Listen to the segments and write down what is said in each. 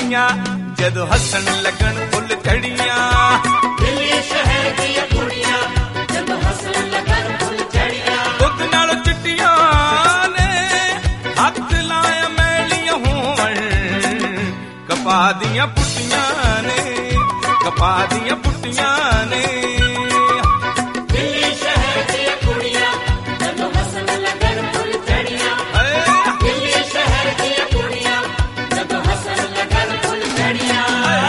ਕੁੜੀਆਂ ਜਦੋਂ ਹੱਸਣ ਲੱਗਣ ਫੁੱਲ ਝੜੀਆਂ। ਦਿੱਲੀ ਸ਼ਹਿਰ ਦੀਆਂ ਕੁੜੀਆਂ ਜਦੋਂ ਹੱਸਣ ਲੱਗਣ ਫੁੱਲ ਝੜੀਆਂ। ਦੁੱਧ ਨਾਲ ਚਿੱਟੀਆਂ ਨੇ ਹੱਥ ਲਾਇਆ ਮੈਲੀਆਂ ਹੋਵਣ ਕਪਾਹ ਦੀਆਂ ਪੁੱਟੀਆਂ ਨੇ, ਕਪਾਹ ਦੀਆਂ ਪੁੱਟੀਆਂ ਨੇ। ਦਿੱਲੀ ਸ਼ਹਿਰ ਦੀਆਂ ਕੁੜੀਆਂ ਜਦੋਂ ਹੱਸਣ ਲੱਗਣ ਫੁੱਲ ਝੜੀਆਂ। ਦਿੱਲੀ ਸ਼ਹਿਰ ਦੀਆਂ ਕੁੜੀਆਂ ਜਦੋਂ ਹੱਸਣ ਲੱਗਣ ਫੁੱਲ ਝੜੀਆਂ।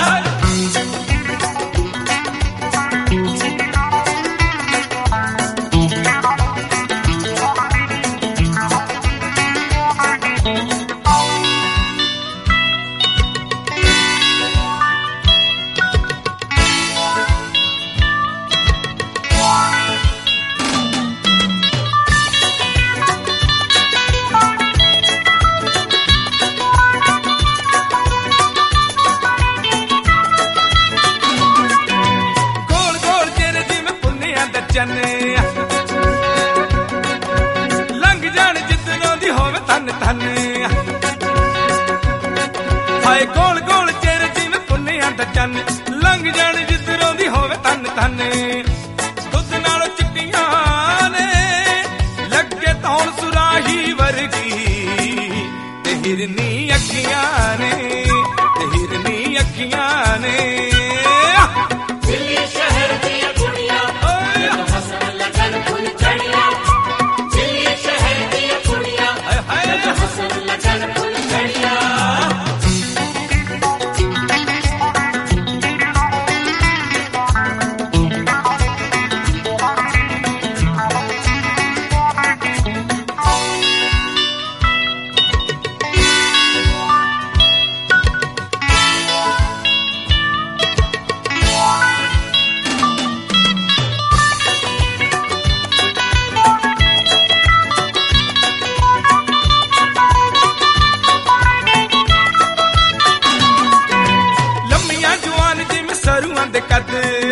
ਲੰਘ ਜਾਣ ਜਿੱਦਨੋਂ ਦੀ ਹੋਵੇ ਧੰਨ ਧੰਨ। ਹਾਏ ਗੋਲ ਗੋਲ ਚਿਹਰੇ ਜਿਵੇਂ ਪੁੰਨਿਆਂ ਦਾ ਚੰਨ। ਲੰਘ ਜਾਣ ਜਿੱਦਨੋਂ ਦੀ ਹੋਵੇ ਧੰਨ ਧੰਨ। ਦੁੱਧ ਨਾਲ ਚਿੱਟੀਆਂ ਨੇ ਲੱਗੇ ਧੌਣ ਸੁਰਾਹੀ ਵਰਗੀ ਤੇ ਹਿਰਨੀ ਅੱਖੀਆਂ ਨੇ, ਤੇ ਹਿਰਨੀ ਅੱਖੀਆਂ ਨੇ। ਦਿੱਲੀ ਸ਼ਹਿਰ ਦੀਆਂ ਕੁੜੀਆਂ ਜਦੋਂ ਹੱਸਣ ਲੱਗਣ ਫੁੱਲ ਝੜੀਆਂ। ਦਿੱਲੀ ਸ਼ਹਿਰ ਦੀਆਂ ਕੁੜੀਆਂ ਜਦੋਂ ਹੱਸਣ ਲੱਗਣ ਫੁੱਲ ਝੜੀਆਂ। ਸਰੂਆਂ ਦੇ ਕੱਦ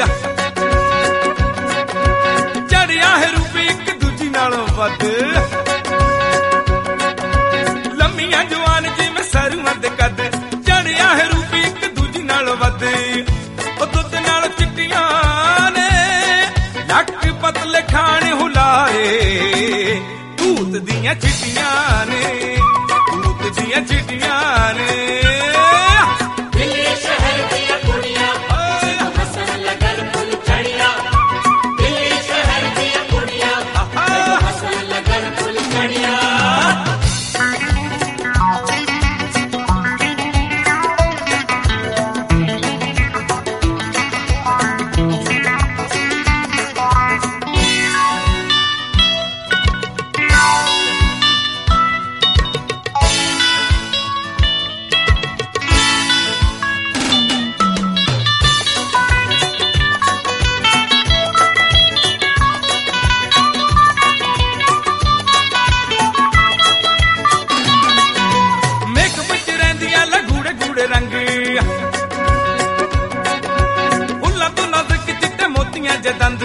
ਚੜਿਆ ਹੈ ਰੂਪ ਇੱਕ ਦੂਜੀ ਨਾਲੋਂ ਵੱਧ। ਲੰਮੀਆਂ ਜਵਾਨ ਜਿਵੇਂ ਸਰੂਆਂ ਦੇ ਕੱਦ ਚੜਿਆ ਹੈ ਰੂਪ ਇੱਕ ਦੂਜੀ ਨਾਲੋਂ ਵੱਧ। ਉਹ ਦੁੱਧ ਨਾਲ ਚਿੱਟੀਆਂ ਨੇ ਲੱਕ ਪਤਲੇ ਖਾਣੇ ਹੁਲਾਰੇ ਭੂਤ ਦੀਆਂ ਚਿੱਟੀਆਂ ਨੇ, ਭੂਤ ਦੀਆਂ ਚਿੱਟੀਆਂ ਨੇ। ਦਿੱਲੀ ਸ਼ਹਿਰ ਦੀਆਂ ਕੁੜੀਆਂ ਜਦੋਂ ਹੱਸਣ ਲੱਗਣ ਫੁੱਲ ਝੜੀਆਂ। ਦਿੱਲੀ ਸ਼ਹਿਰ ਦੀਆਂ ਕੁੜੀਆਂ ਜਦੋਂ ਹੱਸਣ ਲੱਗਣ ਫੁੱਲ ਝੜੀਆਂ। ਰੰਗ ਫੁੱਲਾਂ ਤੋਂ ਨਾਜ਼ੁਕ ਚਿੱਟੇ ਮੋਤੀਆਂ ਦੇ ਦੰਦ।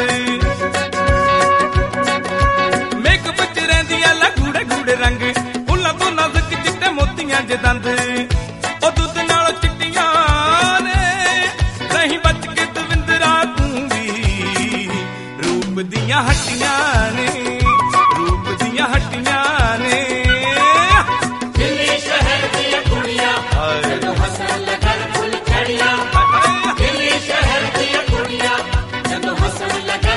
ਮੇਕਅਪ ਚ ਰਹਿੰਦੀਆਂ ਲਾ ਗੂੜੇ ਗੂੜੇ ਰੰਗ ਫੁੱਲਾਂ ਤੋਂ ਨਾਜ਼ੁਕ ਚਿੱਟੇ ਮੋਤੀਆਂ ਦੇ ਦੰਦ। ਉਹ ਦੁੱਧ ਨਾਲ ਚਿੱਟੀਆਂ ਨੇ ਰਹੀ ਬਚ ਕੇ ਦਵਿੰਦਰਾ ਤੂੰ ਵੀ ਰੂਪ ਦੀਆਂ ਹੱਟੀਆਂ ਨੇ, ਰੂਪ ਦੀਆਂ ਹੱਟੀਆਂ ਨੇ। ਦਿੱਲੀ ਸ਼ਹਿਰ ਦੀਆਂ ਕੁੜੀਆਂ ਜਦੋਂ ਹੱਸਣ ਲੱਗਣ ਫੁੱਲ ਝੜੀਆਂ। ਦਿੱਲੀ ਸ਼ਹਿਰ ਦੀਆਂ ਕੁੜੀਆਂ ਜਦੋਂ ਹੱਸਣ ਲੱਗਣ